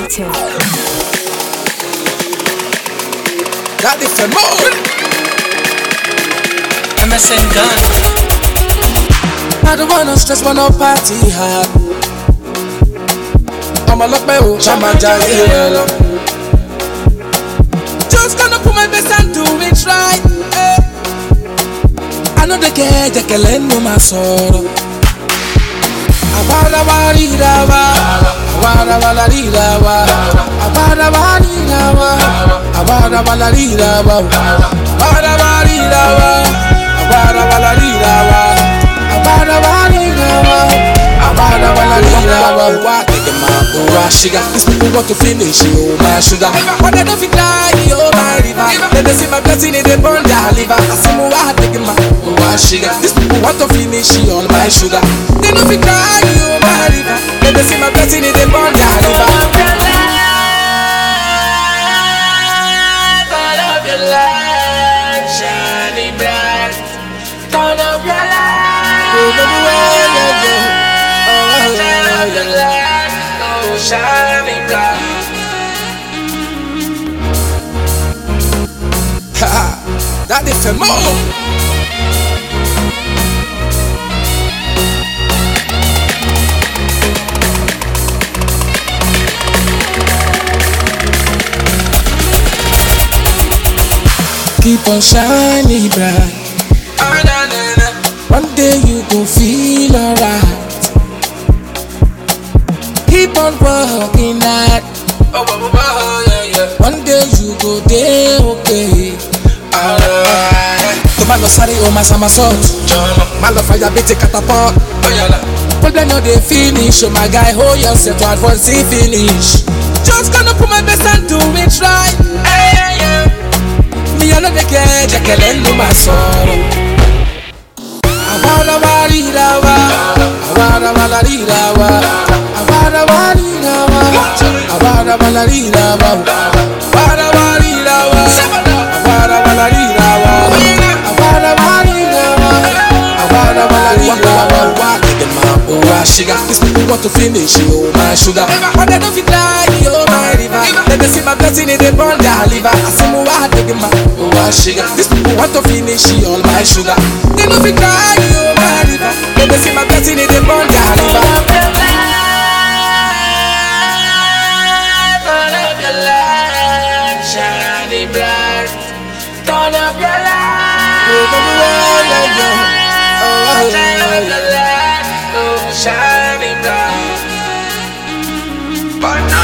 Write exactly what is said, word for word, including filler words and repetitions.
Creative. Got the femo. M S N Gun. I don't wanna stress, wanna party hard. I'ma lock my own, I'ma jolly. Just gonna put my best and do it right. Eh. I know the care, they can lend me my soul. Abada barida wa, abada balarida wa, abada barida wa, abada balarida wa, abada barida wa, abada balarida wa, abada barida wa, abada balarida wa. Why take my oh sugar? These people want to finish you, my sugar. But they don't fit like you, my river. Then they see my blessing in the burn their liver. I say mo why take my oh sugar? These people want to finish you, all my sugar. They don't fit like you, my river. Then they see my blessing in the burn their liver. Turn up your light, shining bright. Turn up your light, turn up your light, oh shining bright. Ha! That is for more. Keep on shining bright. One day you gon' feel alright. Keep on working hard. One day you go there, okay. Alright. Tomalo sari o masama salt. Malo fire beat catapult. Problem no dey finish. Oh my guy, hold yourself to advance see finish. Just gonna put my best and do it right. Hey, yeah. Me I know the care, they can lend me my sorrow. Abada barida wa, abada balarida wa, abada barida wa, abada balarida wa, abada barida wa, abada balarida wa, abada barida wa, abada balarida wa. Take them out, oh my sugar. These people want to finish you, my sugar. But they don't fit like you, my river. Then they see my blessing in the burn their liver. I say mo why take them out, oh my sugar. These people want to finish you, all my sugar. They don't fit like you, my river. Then they see my blessing in the burn their liver. Turn up your light, shining bright. Turn up your light, turn up your light, oh shining bright.